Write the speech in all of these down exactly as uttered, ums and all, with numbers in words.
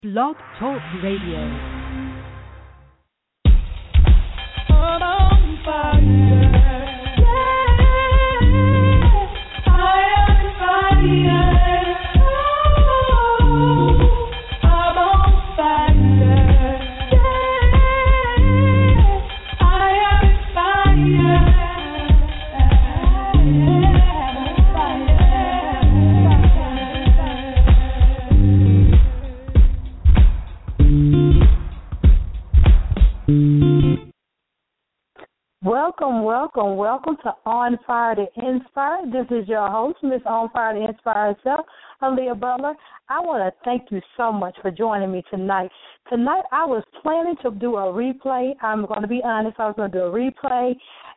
Blog Talk Radio. On fire. Yeah, fire, fire. Oh, I'm on fire. Yeah, fire, fire. Welcome, welcome, welcome to On Fire to Inspire. This is your host, Miss On Fire to Inspire herself, Aaliyah Butler. I want to thank you so much for joining me tonight. Tonight I was planning to do a replay. I'm going to be honest, I was going to do a replay,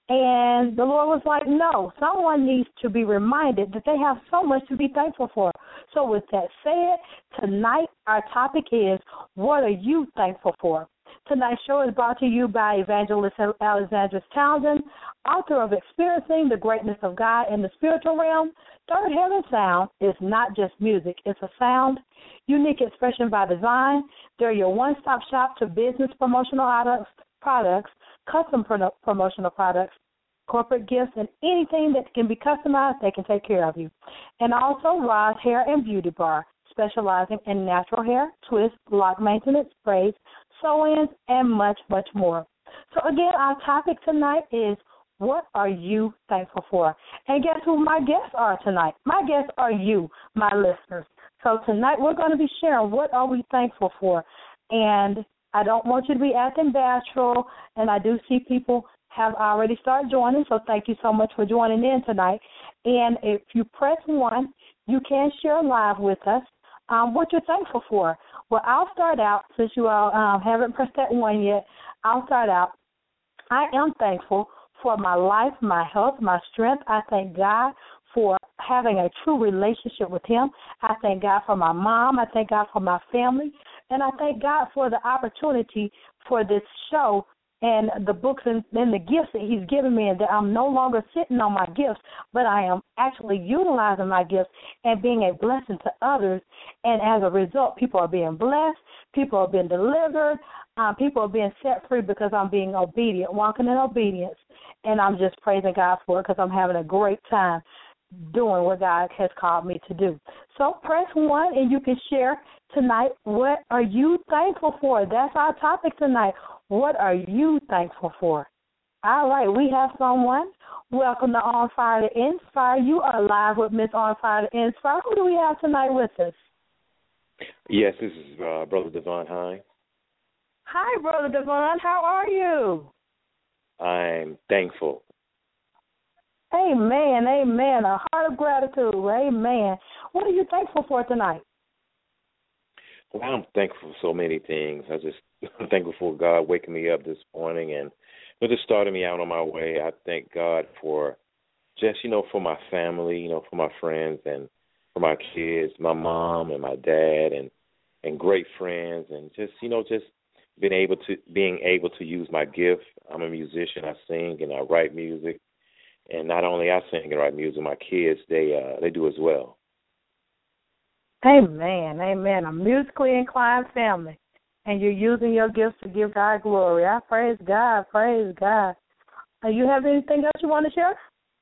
and the Lord was like, no, someone needs to be reminded that they have so much to be thankful for. So with that said, tonight our topic is, what are you thankful for? Tonight's show is brought to you by Evangelist Alexandra Townsend, author of Experiencing the Greatness of God in the Spiritual Realm. Third Heaven Sound is not just music, it's a sound, unique expression by design. They're your one-stop shop to business promotional products, products custom pro- promotional products, corporate gifts, and anything that can be customized, they can take care of you. And also Roz Hair and Beauty Bar, specializing in natural hair, twist, lock maintenance, braids, sew-ins, and much, much more. So, again, our topic tonight is, what are you thankful for? And guess who my guests are tonight? My guests are you, my listeners. So tonight we're going to be sharing what are we thankful for. And I don't want you to be acting bashful, and I do see people have already started joining, so thank you so much for joining in tonight. And if you press one, you can share live with us um, what you're thankful for. Well, I'll start out, since you all um, haven't pressed that one yet, I'll start out. I am thankful for my life, my health, my strength. I thank God for having a true relationship with him. I thank God for my mom. I thank God for my family. And I thank God for the opportunity for this show and the books and, and the gifts that he's given me, and that I'm no longer sitting on my gifts, but I am actually utilizing my gifts and being a blessing to others. And as a result, people are being blessed, people are being delivered, um, people are being set free because I'm being obedient, walking in obedience. And I'm just praising God for it because I'm having a great time doing what God has called me to do. So press one and you can share tonight, what are you thankful for? That's our topic tonight. What are you thankful for? All right, we have someone. Welcome to On Fire to Inspire. You are live with Miss On Fire to Inspire. Who do we have tonight with us? Yes, this is uh, Brother Devon Hine. Hi, Brother Devon. How are you? I'm thankful. Amen, amen. A heart of gratitude. Amen. What are you thankful for tonight? Well, I'm thankful for so many things. I just I'm thankful for God waking me up this morning and for just starting me out on my way. I thank God for just, you know, for my family, you know, for my friends and for my kids, my mom and my dad and and great friends, and just, you know, just being able to being able to use my gift. I'm a musician. I sing and I write music. And not only I sing and write music, my kids, they uh, they do as well. Amen, amen. A musically inclined family, and you're using your gifts to give God glory. I praise God, praise God. Do you have anything else you want to share?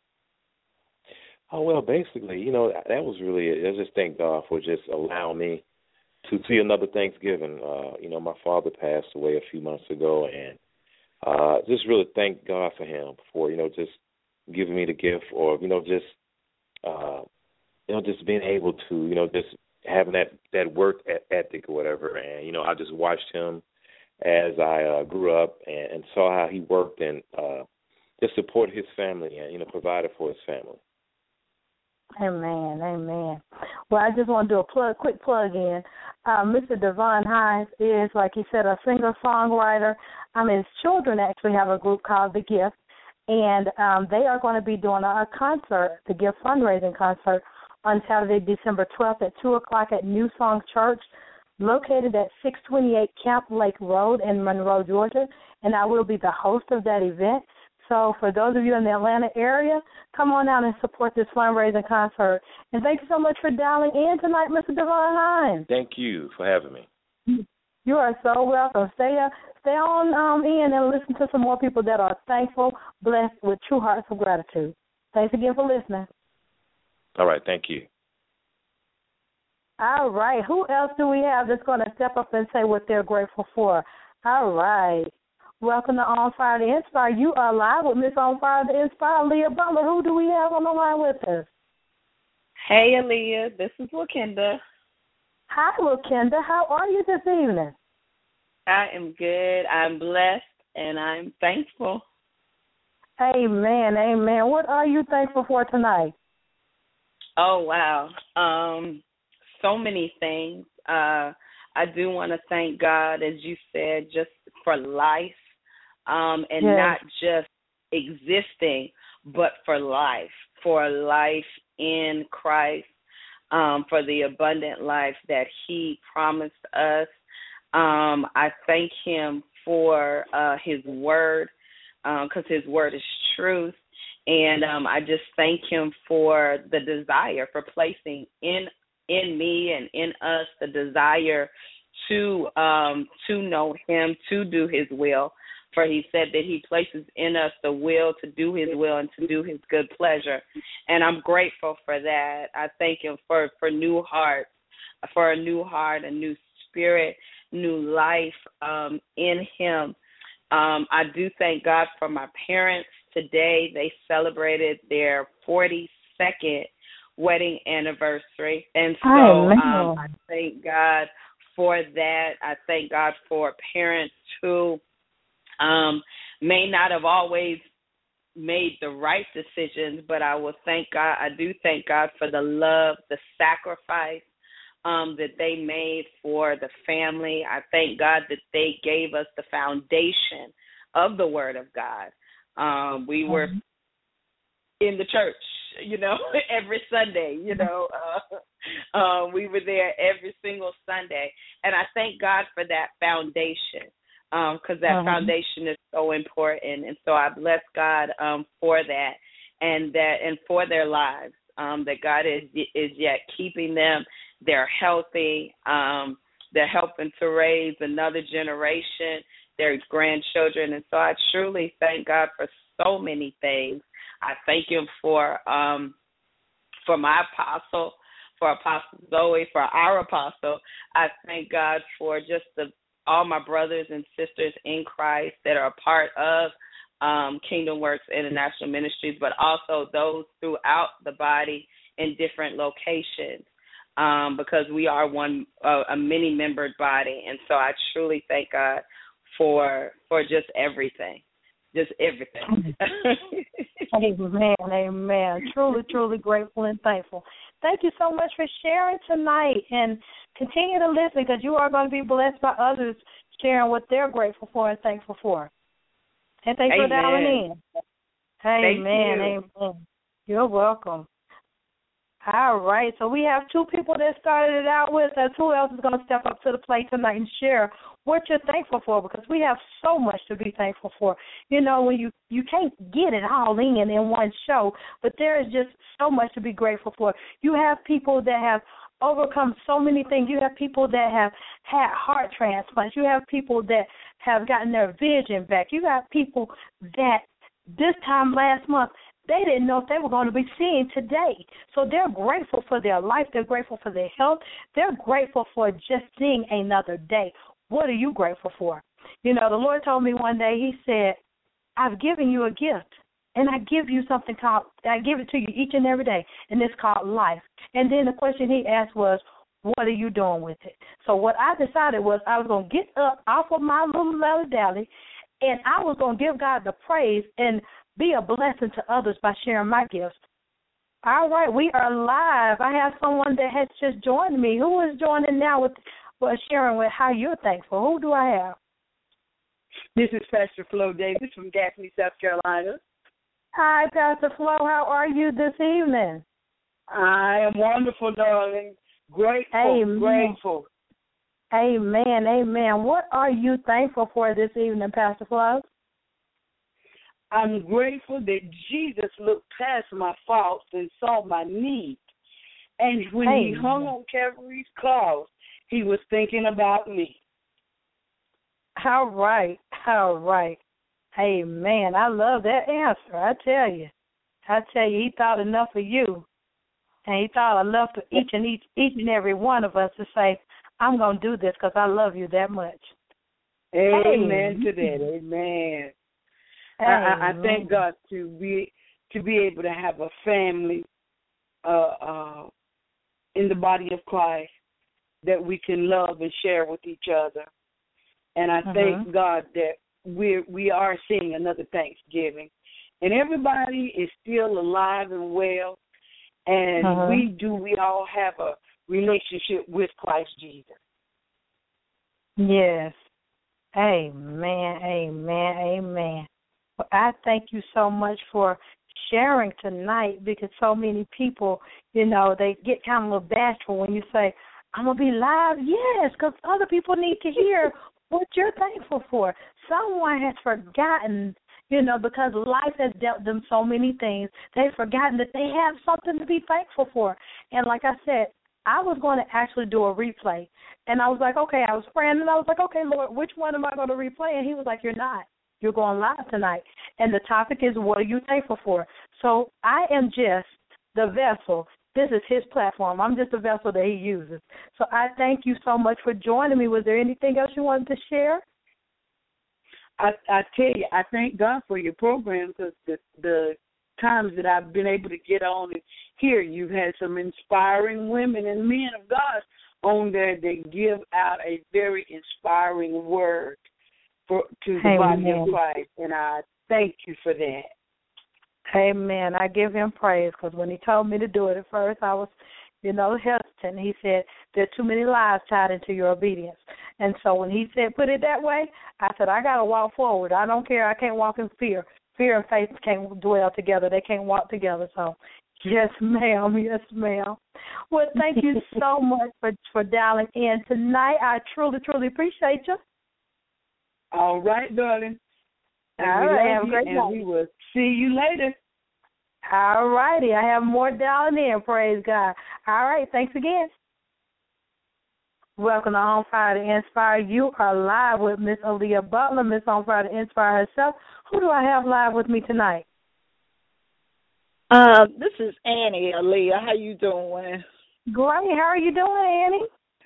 Oh, well, basically, you know, that was really it. I just thank God for just allowing me to see another Thanksgiving. Uh, you know, my father passed away a few months ago, and uh, just really thank God for him for, you know, just giving me the gift, or, you know, just, uh, you know, just being able to, you know, just having that, that work ethic or whatever. And, you know, I just watched him as I uh, grew up and, and saw how he worked and uh, just supported his family and, you know, provided for his family. Amen, amen. Well, I just want to do a plug, quick plug in. Uh, Mister Devon Hines is, like he said, a singer-songwriter. Um, his children actually have a group called The Gift, and um, they are going to be doing a, a concert, the Gift fundraising concert, on Saturday, December twelfth at two o'clock at New Song Church, located at six twenty-eight Camp Lake Road in Monroe, Georgia, and I will be the host of that event. So for those of you in the Atlanta area, come on out and support this fundraising concert. And thank you so much for dialing in tonight, Mister Devon Hines. Thank you for having me. You are so welcome. Stay uh, stay on um, in and listen to some more people that are thankful, blessed with true hearts of gratitude. Thanks again for listening. All right. Thank you. All right. Who else do we have that's going to step up and say what they're grateful for? All right. Welcome to On Fire to Inspire. You are live with Miss On Fire to Inspire, Leah Butler. Who do we have on the line with us? Hey, Aaliyah. This is Lakenda. Hi, Lakenda. How are you this evening? I am good. I'm blessed, and I'm thankful. Amen. Amen. What are you thankful for tonight? Oh, wow. Um, so many things. Uh, I do want to thank God, as you said, just for life, um, and yes. not just existing, but for life, for life in Christ, um, for the abundant life that he promised us. Um, I thank him for uh, his word, because um, his word is truth. And um, I just thank him for the desire, for placing in in me and in us the desire to um, to know him, to do his will. For he said that he places in us the will to do his will and to do his good pleasure. And I'm grateful for that. I thank him for, for new hearts, for a new heart, a new spirit, new life um, in him. Um, I do thank God for my parents. Today they celebrated their forty-second wedding anniversary. And so um, I thank God for that. I thank God for parents who um, may not have always made the right decisions, but I will thank God. I do thank God for the love, the sacrifice um, that they made for the family. I thank God that they gave us the foundation of the Word of God. Um, we were in the church, you know, every Sunday, you know. Uh, uh, we were there every single Sunday. And I thank God for that foundation, because um, that uh-huh. foundation is so important. And so I bless God um, for that and that and for their lives, um, that God is is yet keeping them. They're healthy. Um, they're helping to raise another generation, their grandchildren. And so I truly thank God for so many things. I thank him for um, for my apostle, for Apostle Zoe, for our apostle. I thank God for just the, all my brothers and sisters in Christ that are a part of um, Kingdom Works International Ministries, but also those throughout the body in different locations, um, because we are one uh, a many-membered body. And so I truly thank God for for just everything, just everything. Amen, amen. Truly, truly grateful and thankful. Thank you so much for sharing tonight, and continue to listen, because you are going to be blessed by others sharing what they're grateful for and thankful for. And thanks for dialing in. Amen, Thank you. amen. You're welcome. All right, so we have two people that started it out with us. Who else is going to step up to the plate tonight and share what you're thankful for? Because we have so much to be thankful for. You know, when you, you can't get it all in in one show, but there is just so much to be grateful for. You have people that have overcome so many things. You have people that have had heart transplants. You have people that have gotten their vision back. You have people that this time last month, they didn't know if they were going to be seeing today. So they're grateful for their life. They're grateful for their health. They're grateful for just seeing another day. What are you grateful for? You know, the Lord told me one day, he said, I've given you a gift, and I give you something called, I give it to you each and every day, and it's called life. And then the question he asked was, what are you doing with it? So what I decided was I was going to get up off of my little leather dally, and I was going to give God the praise and be a blessing to others by sharing my gifts. All right, we are live. I have someone that has just joined me. Who is joining now with, with sharing with how you're thankful? Who do I have? This is Pastor Flo Davis from Gaffney, South Carolina. Hi, Pastor Flo. How are you this evening? I am wonderful, darling. Grateful, Amen. grateful. Amen, amen. What are you thankful for this evening, Pastor Flo? I'm grateful that Jesus looked past my faults and saw my need. And when Amen. he hung on Calvary's cross, he was thinking about me. All right. All right. Hey, man, I love that answer. I tell you. I tell you, he thought enough of you. And he thought enough of each and each, each and every one of us to say, I'm going to do this because I love you that much. Amen hey. to that. Amen. Hey. I, I thank God to be to be able to have a family uh, uh, in the body of Christ that we can love and share with each other. And I uh-huh. thank God that we we are seeing another Thanksgiving, and everybody is still alive and well, and uh-huh. we do we all have a relationship with Christ Jesus. Yes. Amen. Amen. Amen. Well, I thank you so much for sharing tonight, because so many people, you know, they get kind of a little bashful when you say, I'm going to be live. Yes, because other people need to hear what you're thankful for. Someone has forgotten, you know, because life has dealt them so many things, they've forgotten that they have something to be thankful for. And like I said, I was going to actually do a replay. And I was like, okay, I was praying, and I was like, okay, Lord, which one am I going to replay? And he was like, you're not. You're going live tonight. And the topic is, what are you thankful for? So I am just the vessel. This is his platform. I'm just a vessel that he uses. So I thank you so much for joining me. Was there anything else you wanted to share? I, I tell you, I thank God for your program, because the, the times that I've been able to get on and hear, you've had some inspiring women and men of God on there that give out a very inspiring word for to the Amen. body of Christ, and I thank you for that. Amen. I give him praise, because when he told me to do it at first, I was, you know, hesitant. He said, there are too many lies tied into your obedience. And so when he said, put it that way, I said, I got to walk forward. I don't care. I can't walk in fear. Fear and faith can't dwell together. They can't walk together. So, yes, ma'am. Yes, ma'am. Well, thank you so much for, for dialing in tonight. I truly, truly appreciate you. All right, darling. And All right. Have a great and night. We will see you later. All righty. I have more dialing in. Praise God. All right. Thanks again. Welcome to On Fire to Inspire. You are live with Miss Aaliyah Butler, Miss On Fire to Inspire herself. Who do I have live with me tonight? Uh, this is Annie Aaliyah. How you doing? Great. How are you doing, Annie?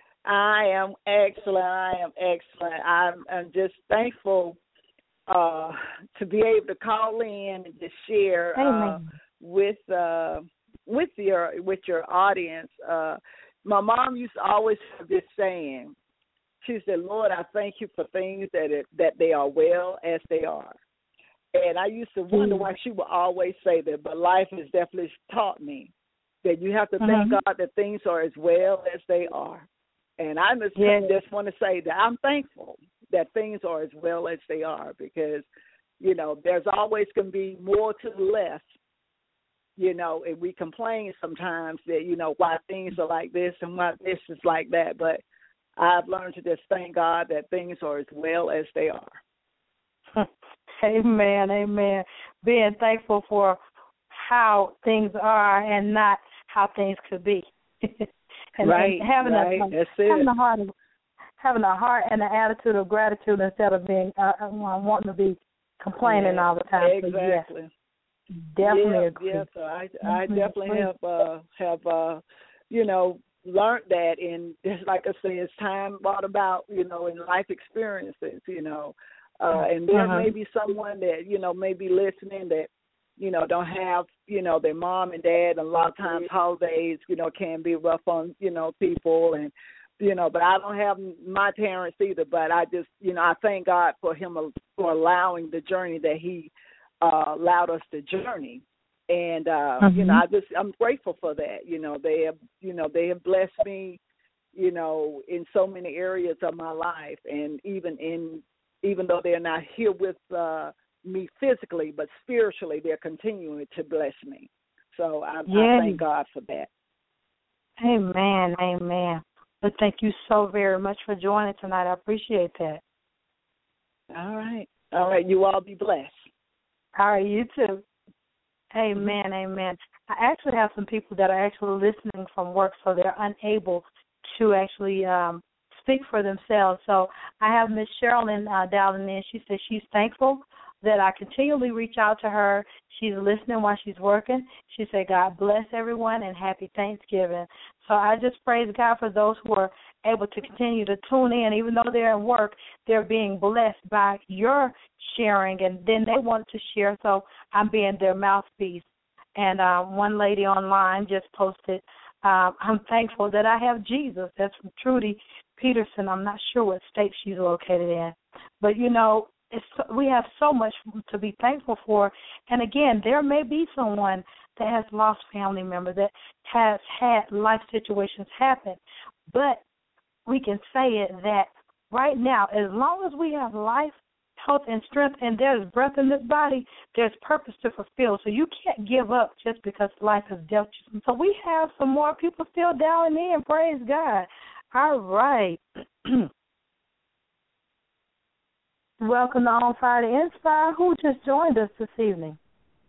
I am excellent. I am excellent. I'm, I'm just thankful uh, to be able to call in and to share uh, with uh, with your with your audience. Uh, my mom used to always have this saying. She said, "Lord, I thank you for things that it, that they are well as they are." And I used to wonder why she would always say that, but life has definitely taught me that you have to uh-huh. thank God that things are as well as they are. And I just, yes. just want to say that I'm thankful that things are as well as they are, because, you know, there's always going to be more to the less, you know, and we complain sometimes that, you know, why things are like this and why this is like that. But I've learned to just thank God that things are as well as they are. Amen, amen. Being thankful for how things are and not how things could be. and, right, and having right. A, That's having it. a heart, of, having a heart and an attitude of gratitude instead of being uh, wanting to be complaining yeah, all the time. Exactly. So yes, definitely yeah, agree. Yeah, so I, I definitely have, uh, have, uh, you know, learned that, and just like I say, it's time brought about, you know, in life experiences, you know. Uh, and there uh-huh. may be someone that, you know, may be listening that, you know, don't have, you know, their mom and dad. And a lot of times holidays, you know, can be rough on, you know, people. And, you know, but I don't have my parents either. But I just, you know, I thank God for him for allowing the journey that he uh, allowed us to journey. And, uh, uh-huh. you know, I just, I'm grateful for that. You know, they have, you know, they have blessed me, you know, in so many areas of my life. And even in, even though they're not here with uh, me physically, but spiritually, they're continuing to bless me. So I, yes. I thank God for that. Amen, amen. But thank you so very much for joining tonight. I appreciate that. All right. All right. You all be blessed. All right. You too. Amen, mm-hmm. amen. I actually have some people that are actually listening from work, so they're unable to actually um, speak for themselves. So I have Miss Sherilyn uh, dialing in. She says she's thankful that I continually reach out to her. She's listening while she's working. She said, God bless everyone and happy Thanksgiving. So I just praise God for those who are able to continue to tune in. Even though they're in work, they're being blessed by your sharing, and then they want to share, so I'm being their mouthpiece. And uh, one lady online just posted, uh, I'm thankful that I have Jesus. That's from Trudy Peterson. I'm not sure what state she's located in. But, you know, it's, we have so much to be thankful for. And, again, there may be someone that has lost family members, that has had life situations happen. But we can say it that right now, as long as we have life, health, and strength, and there's breath in this body, there's purpose to fulfill. So you can't give up just because life has dealt you. So we have some more people still dialing in. Praise God. All right. Welcome to On Fire to Inspire. Who just joined us this evening?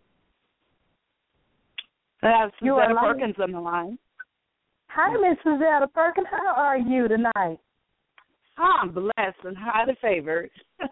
I have You Susanna are Perkins on the line. Hi, Miss Susanna Perkins. How are you tonight? I'm blessed and highly favored.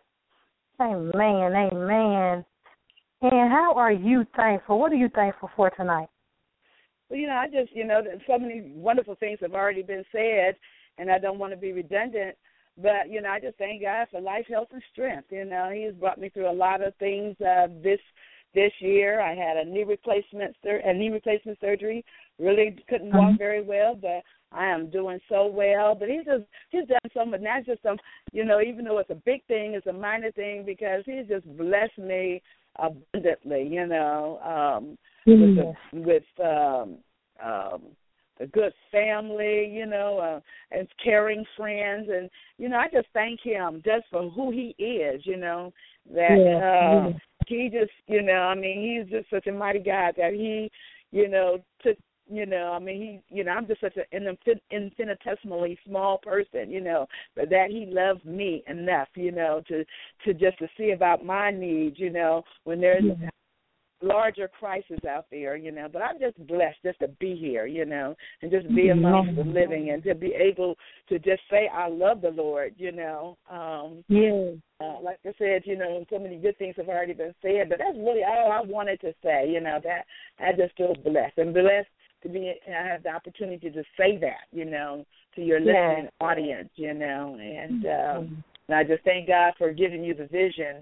Amen, amen. And how are you thankful? What are you thankful for tonight? Well, you know, I just, you know, that so many wonderful things have already been said, and I don't want to be redundant, but, you know, I just thank God for life, health, and strength. You know, He has brought me through a lot of things uh, this this year. I had a knee replacement, sur- a knee replacement surgery. Really couldn't walk Mm-hmm. very well, but I am doing so well. But he's just he's done so much. Not just some, you know, even though it's a big thing, it's a minor thing because he's just blessed me abundantly. You know, um, Yes. with the, with um, um, a good family, you know, uh, and caring friends, and you know, I just thank him just for who he is. You know, that Yeah. uh, he just, you know, I mean, he's just such a mighty God that he, you know, took. You know, I mean, he, you know, I'm just such an infinitesimally small person, you know, but that he loves me enough, you know, to to just to see about my needs, you know, when there's Yeah. larger crisis out there, you know. But I'm just blessed just to be here, you know, and just be amongst the living and to be able to just say I love the Lord, you know. Um, Yeah. Uh, like I said, you know, so many good things have already been said, but that's really all I wanted to say, you know, that I just feel blessed and blessed to be, I have the opportunity to say that, you know, to your listening Yeah. audience, you know, and, um, and I just thank God for giving you the vision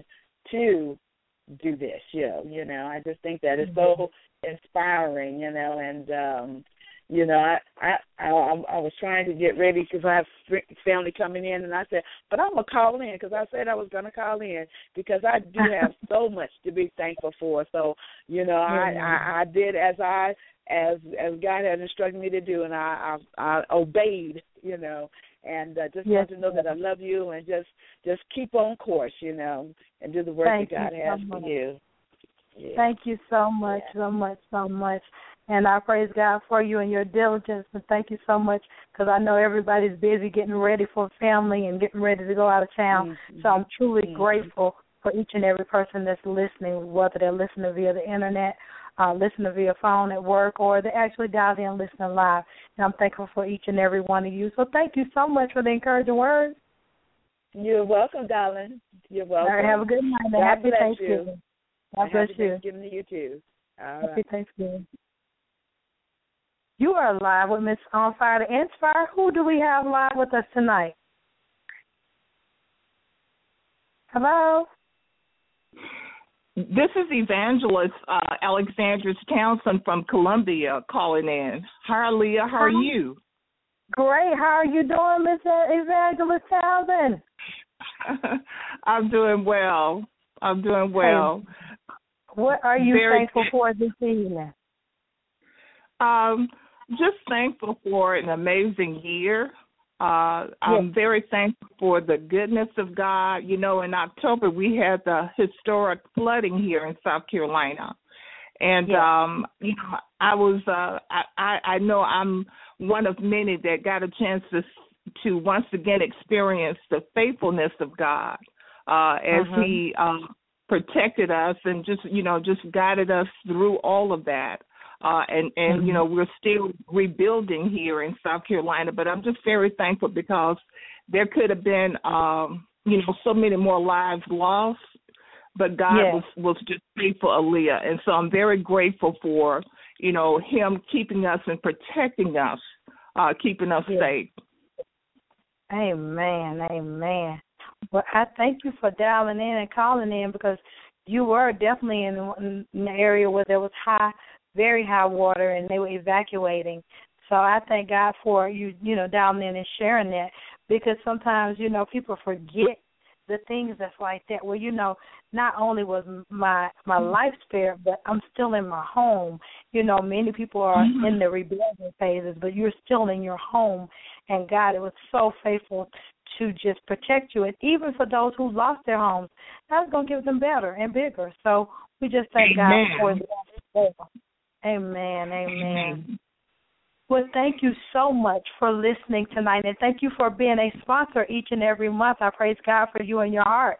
to do this, you know, you know, I just think that it's so inspiring, you know, and, um, you know, I, I I I was trying to get ready because I have family coming in, and I said, but I'm going to call in because I said I was going to call in because I do have so much to be thankful for. So, you know, I, I, I did as I, as as God had instructed me to do, and I, I, I obeyed, you know, and uh, just Yes. want to know that I love you and just, just keep on course, you know, and do the work Thank that God you has so for much. you. Yeah. Thank you so much, so much, so much. And I praise God for you and your diligence, and thank you so much because I know everybody's busy getting ready for family and getting ready to go out of town. Mm-hmm. So I'm truly Mm-hmm. grateful for each and every person that's listening, whether they're listening via the Internet, uh, listening via phone at work, or they actually dialed in listening live. And I'm thankful for each and every one of you. So thank you so much for the encouraging words. You're welcome, darling. You're welcome. All right, have a good night. God Happy bless Thanksgiving. you. God bless Happy you. Thanksgiving to you, too. All Happy right. Thanksgiving. You are live with Miss On Fire to Inspire. Who do we have live with us tonight? Hello? This is Evangelist uh, Alexandra Townsend from Columbia calling in. Hi, Leah. How are Hi. you? Great. How are you doing, Miss Evangelist Townsend? I'm doing well. I'm doing well. Hey, what are you Very thankful for this evening? Um, just thankful for an amazing year. Uh, I'm Yes. very thankful for the goodness of God. You know, in October we had the historic flooding here in South Carolina, and Yes. um, you know, I was uh, I, I I know I'm one of many that got a chance to to once again experience the faithfulness of God uh, as Mhm. He uh, protected us and just you know just guided us through all of that. Uh, and, and Mhm. you know, we're still rebuilding here in South Carolina, but I'm just very thankful because there could have been, um, you know, so many more lives lost, but God yes. was, was just faithful, Aaliyah. And so I'm very grateful for, you know, him keeping us and protecting us, uh, keeping us yes. safe. Amen, amen. Well, I thank you for dialing in and calling in, because you were definitely in, in an area where there was high, very high water, and they were evacuating. So I thank God for you, you know, dialing in and sharing that, because sometimes, you know, people forget the things that's like that. Well, you know, not only was my my life spared, but I'm still in my home. You know, many people are mm-hmm. in the rebuilding phases, but you're still in your home. And God, it was so faithful to just protect you. And even for those who lost their homes, God's going to give them better and bigger. So we just thank Amen. God for that. Amen, amen. Amen. Well, thank you so much for listening tonight, and thank you for being a sponsor each and every month. I praise God for you and your heart.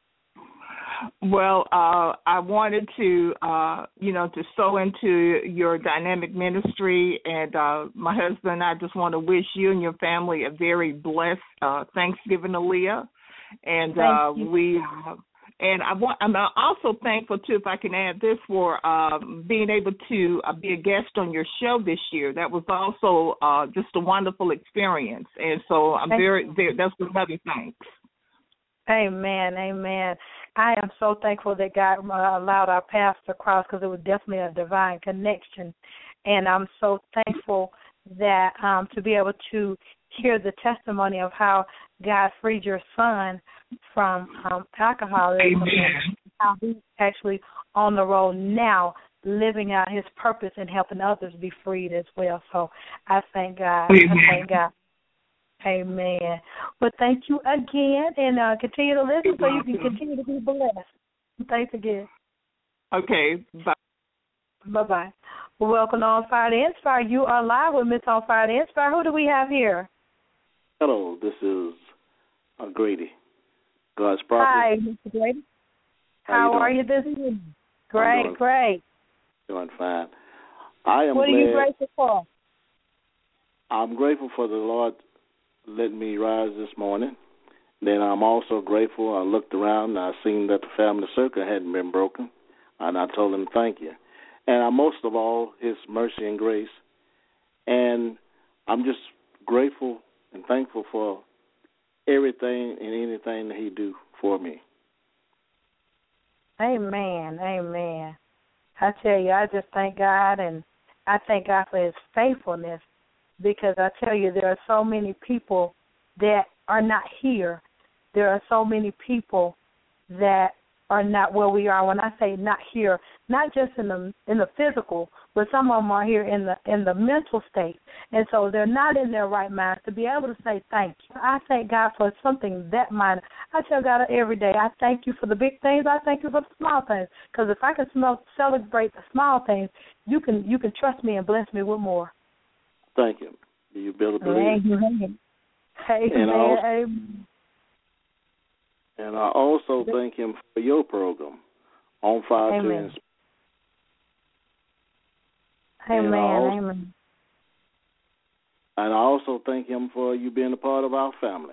Well, uh, I wanted to, uh, you know, to sow into your dynamic ministry, and uh, my husband and I just want to wish you and your family a very blessed uh, Thanksgiving, Aaliyah. And uh, we, uh, and I want, I'm also thankful too, if I can add this, for uh, being able to uh, be a guest on your show this year. That was also uh, just a wonderful experience, and so I'm Thank very, very. That's another thanks. Amen, amen. I am so thankful that God uh, allowed our paths to cross, because it was definitely a divine connection. And I'm so thankful that um, to be able to hear the testimony of how God freed your son from um, alcoholism, and how he's actually on the road now, living out his purpose and helping others be freed as well. So I thank God. Amen. I thank God. Amen. Well, thank you again, and uh, continue to listen so you can continue to be blessed. Thanks again. Okay, bye. Bye-bye. Well, welcome to On Fire to Inspire. You are live with Miss On Fire to Inspire. Who do we have here? Hello, this is uh, Grady, God's prophet. Hi, Mister Grady. How, How are you this evening? Great, doing, great. Doing fine. I am what glad, are you grateful for? I'm grateful for the Lord letting me rise this morning. Then I'm also grateful. I looked around and I seen that the family circle hadn't been broken, and I told him thank you. And I, most of all, his mercy and grace. And I'm just grateful and thankful for everything and anything that he do for me. Amen, amen. I tell you, I just thank God, and I thank God for his faithfulness, because I tell you, there are so many people that are not here. There are so many people that are not where we are. When I say not here, not just in the in the physical, but some of them are here in the in the mental state, and so they're not in their right mind to be able to say thank you. I thank God for something that minor. I tell God every day, I thank you for the big things. I thank you for the small things, because if I can smell, celebrate the small things, you can you can trust me and bless me with more. Thank you. Do you better believe? Amen. Amen. And I also, Amen. And I also thank him for your program, On Fire to Inspire. Amen. Also, Amen. And I also thank him for you being a part of our family.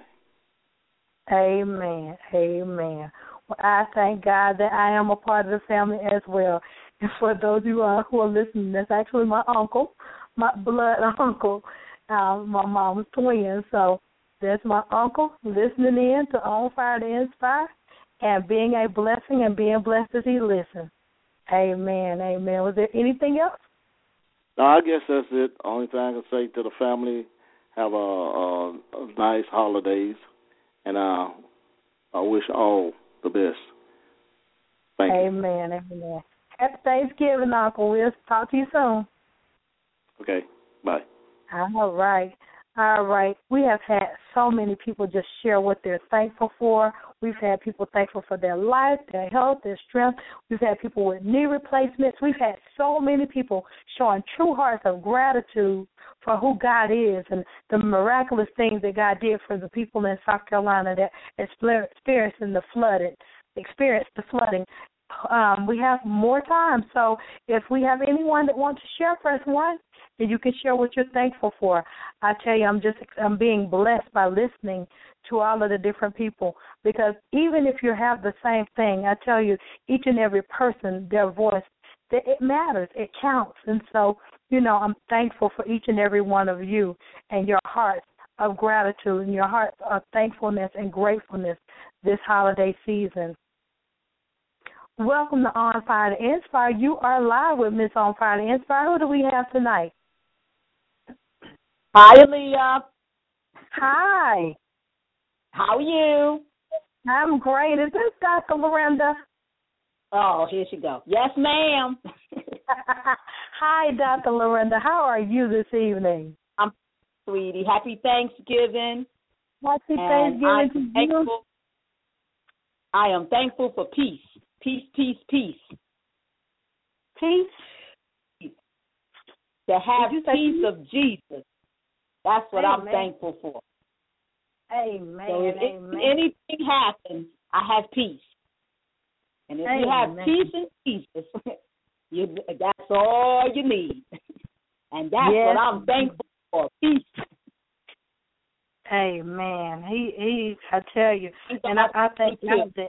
Amen. Amen. Well, I thank God that I am a part of the family as well. And for those of you uh, who are listening, that's actually my uncle, my blood uncle, uh, my mom's twin. So that's my uncle listening in to On Fire to Inspire and being a blessing and being blessed as he listens. Amen. Amen. Was there anything else? No, I guess that's it. Only thing I can say to the family, have a, a, a nice holidays, and uh, I wish all the best. Thank Amen. you. Amen. Happy Thanksgiving, Uncle. We'll talk to you soon. Okay. Bye. All right. All right. We have had so many people just share what they're thankful for. We've had people thankful for their life, their health, their strength. We've had people with knee replacements. We've had so many people showing true hearts of gratitude for who God is and the miraculous things that God did for the people in South Carolina that experienced the flooding, experienced the flooding. Um, we have more time, so if we have anyone that wants to share, press one. and you can share what you're thankful for. I tell you, I'm just I'm being blessed by listening to all of the different people, because even if you have the same thing, I tell you, each and every person, their voice, it matters, it counts. And so, you know, I'm thankful for each and every one of you and your hearts of gratitude and your hearts of thankfulness and gratefulness this holiday season. Welcome to On Fire to Inspire. You are live with Miss On Fire to Inspire. Who do we have tonight? Hi, Aaliyah. Hi. How are you? I'm great. Is this Doctor Lorinda? Oh, here she goes. Yes, ma'am. Hi, Doctor Lorinda. How are you this evening? I'm sweetie. Happy Thanksgiving. Happy and Thanksgiving I'm to you. thankful, I am thankful for peace. Peace, peace, peace. Peace? To have peace, peace of Jesus. That's what Amen. I'm thankful for. Amen. So if Amen. anything happens, I have peace. And if Amen. you have peace in Jesus, you, that's all you need. And that's yes. what I'm thankful for, peace. Amen. He, he, I tell you, and I, I thank God that,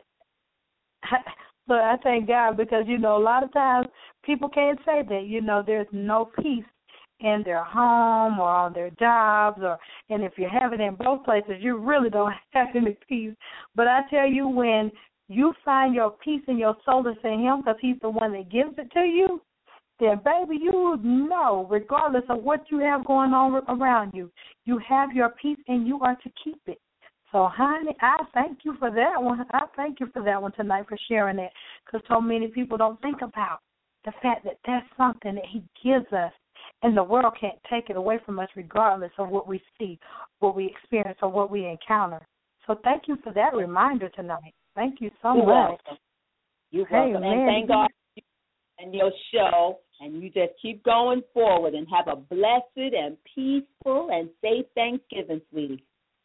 but I thank God because, you know, a lot of times people can't say that, you know, there's no peace in their home or on their jobs, or and if you have it in both places, you really don't have any peace. But I tell you, when you find your peace in your soul that's in Him, because He's the one that gives it to you, then, baby, you know, regardless of what you have going on around you, you have your peace and you are to keep it. So, honey, I thank you for that one. I thank you for that one tonight, for sharing that, because so many people don't think about the fact that that's something that He gives us, and the world can't take it away from us regardless of what we see, what we experience, or what we encounter. So thank you for that reminder tonight. Thank you so You're much. Welcome. You're welcome. Amen. And thank God for you and your show. And you just keep going forward and have a blessed and peaceful and safe Thanksgiving, sweetie.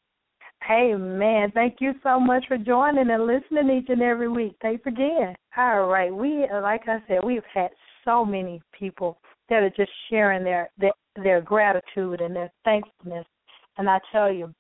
Amen. Thank you so much for joining and listening each and every week. Thanks again. All right. We, like I said, we've had so many people that are just sharing their, their their gratitude and their thankfulness. And I tell you,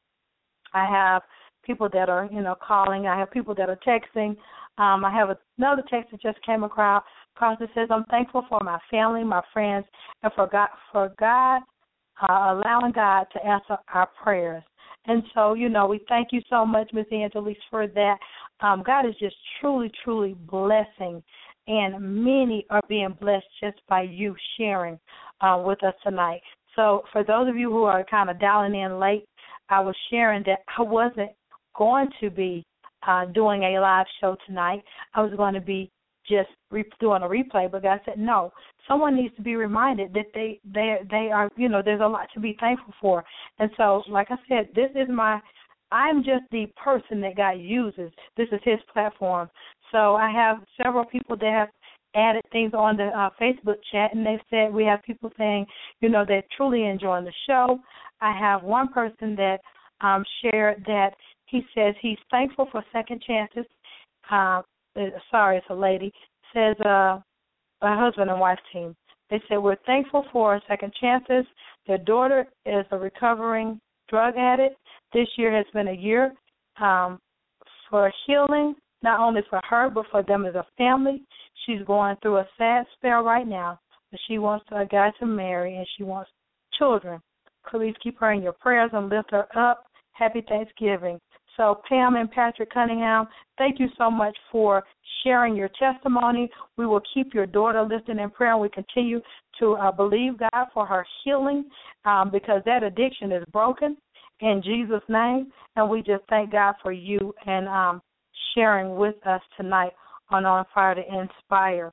I have people that are, you know, calling. I have people that are texting. Um, I have another text that just came across, across that says, I'm thankful for my family, my friends, and for God, for God uh, allowing God to answer our prayers. And so, you know, we thank you so much, Miz Angelise, for that. Um, God is just truly, truly blessing, and many are being blessed just by you sharing uh, with us tonight. So for those of you who are kind of dialing in late, I was sharing that I wasn't going to be uh, doing a live show tonight. I was going to be just re- doing a replay, but God said, no, someone needs to be reminded that they, they, they are, you know, there's a lot to be thankful for. And so, like I said, this is my, I'm just the person that God uses. This is His platform. So I have several people that have added things on the uh, Facebook chat, and they've said, we have people saying, you know, they're truly enjoying the show. I have one person that um, shared that he says he's thankful for second chances. Uh, sorry, it's a lady. Says uh, a husband and wife team. They said, we're thankful for second chances. Their daughter is a recovering drug addict. This year has been a year um, for healing, not only for her, but for them as a family. She's going through a sad spell right now, but she wants a guy to marry, and she wants children. Please keep her in your prayers and lift her up. Happy Thanksgiving. So Pam and Patrick Cunningham, thank you so much for sharing your testimony. We will keep your daughter lifted in prayer, and we continue to uh, believe God for her healing um, because that addiction is broken in Jesus' name. And we just thank God for you and um, sharing with us tonight on On Fire to Inspire.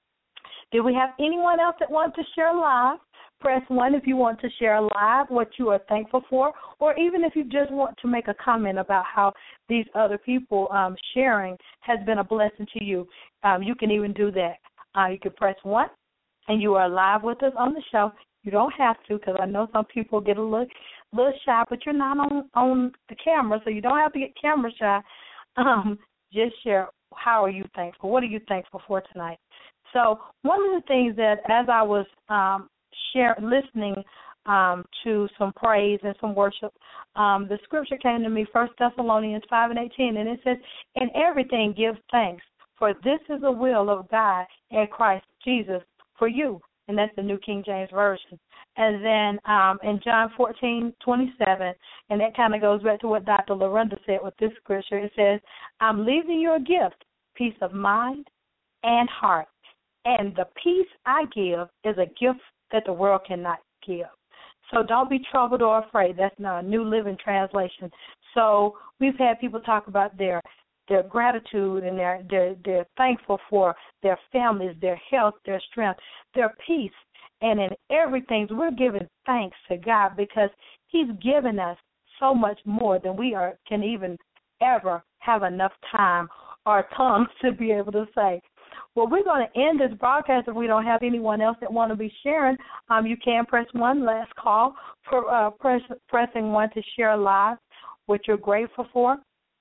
Did we have anyone else that wants to share live? Press one if you want to share live what you are thankful for, or even if you just want to make a comment about how these other people um, sharing has been a blessing to you. Um, you can even do that. Uh, you can press one, and you are live with us on the show. You don't have to, because I know some people get a little, little shy, but you're not on, on the camera, so you don't have to get camera shy. Um, just share, how are you thankful? What are you thankful for tonight? So one of the things that as I was um, share, listening um, to some praise and some worship, um, the scripture came to me, First Thessalonians five and eighteen, and it says, "In everything give thanks, for this is the will of God in Christ Jesus for you." And that's the New King James Version. And then um, in John fourteen twenty-seven, and that kind of goes back to what Doctor Lorinda said with this scripture. It says, "I'm leaving you a gift, peace of mind and heart. And the peace I give is a gift that the world cannot give." So don't be troubled or afraid. That's not a New Living Translation. So we've had people talk about their their gratitude and their they're, they're thankful for their families, their health, their strength, their peace. And in everything, we're giving thanks to God because He's given us so much more than we are can even ever have enough time or tongues to be able to say. Well, we're going to end this broadcast if we don't have anyone else that want to be sharing. Um, you can press one last call for uh, press, pressing one to share live what you're grateful for.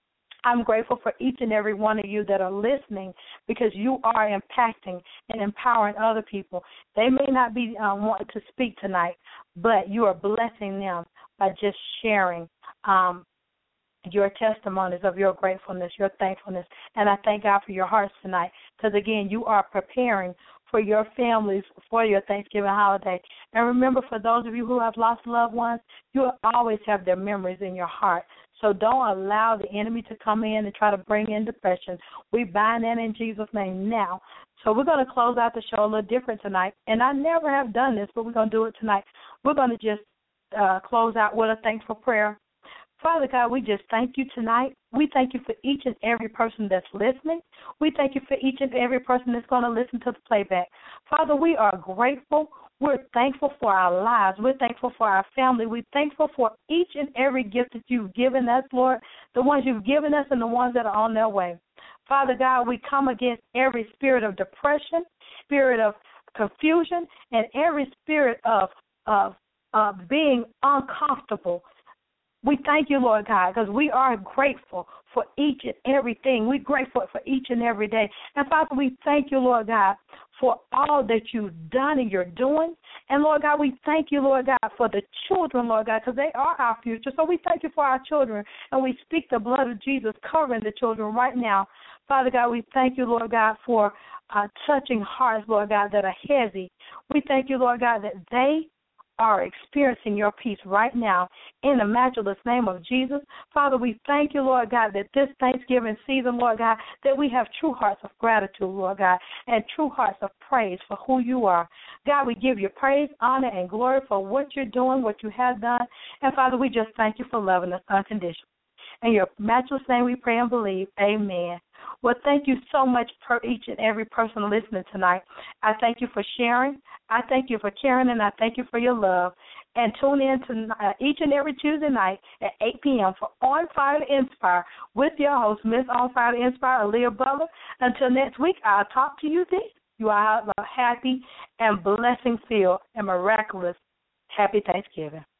I'm grateful for each and every one of you that are listening because you are impacting and empowering other people. They may not be um, wanting to speak tonight, but you are blessing them by just sharing um, your testimonies of your gratefulness, your thankfulness. And I thank God for your hearts tonight because, again, you are preparing for your families for your Thanksgiving holiday. And remember, for those of you who have lost loved ones, you will always have their memories in your heart. So don't allow the enemy to come in and try to bring in depression. We bind that in Jesus' name now. So we're going to close out the show a little different tonight. And I never have done this, but we're going to do it tonight. We're going to just uh, close out with a thankful prayer. Father God, we just thank you tonight. We thank you for each and every person that's listening. We thank you for each and every person that's going to listen to the playback. Father, we are grateful. We're thankful for our lives. We're thankful for our family. We're thankful for each and every gift that you've given us, Lord, the ones you've given us and the ones that are on their way. Father God, we come against every spirit of depression, spirit of confusion, and every spirit of, of, of being uncomfortable. We thank you, Lord God, because we are grateful for each and everything. We're grateful for each and every day. And, Father, we thank you, Lord God, for all that you've done and you're doing. And, Lord God, we thank you, Lord God, for the children, Lord God, because they are our future. So we thank you for our children, and we speak the blood of Jesus covering the children right now. Father God, we thank you, Lord God, for uh, touching hearts, Lord God, that are heavy. We thank you, Lord God, that they are experiencing your peace right now in the matchless name of Jesus. Father, we thank you, Lord God, that this Thanksgiving season, Lord God, that we have true hearts of gratitude, Lord God, and true hearts of praise for who you are. God, we give you praise, honor, and glory for what you're doing, what you have done. And, Father, we just thank you for loving us unconditionally. In your matchless name we pray and believe. Amen. Well, thank you so much for each and every person listening tonight. I thank you for sharing. I thank you for caring, and I thank you for your love. And tune in to uh, each and every Tuesday night at eight p.m. for On Fire to Inspire with your host, Miss On Fire to Inspire, Aaliyah Butler. Until next week, I'll talk to you then. You are a happy and blessing-filled and miraculous happy Thanksgiving.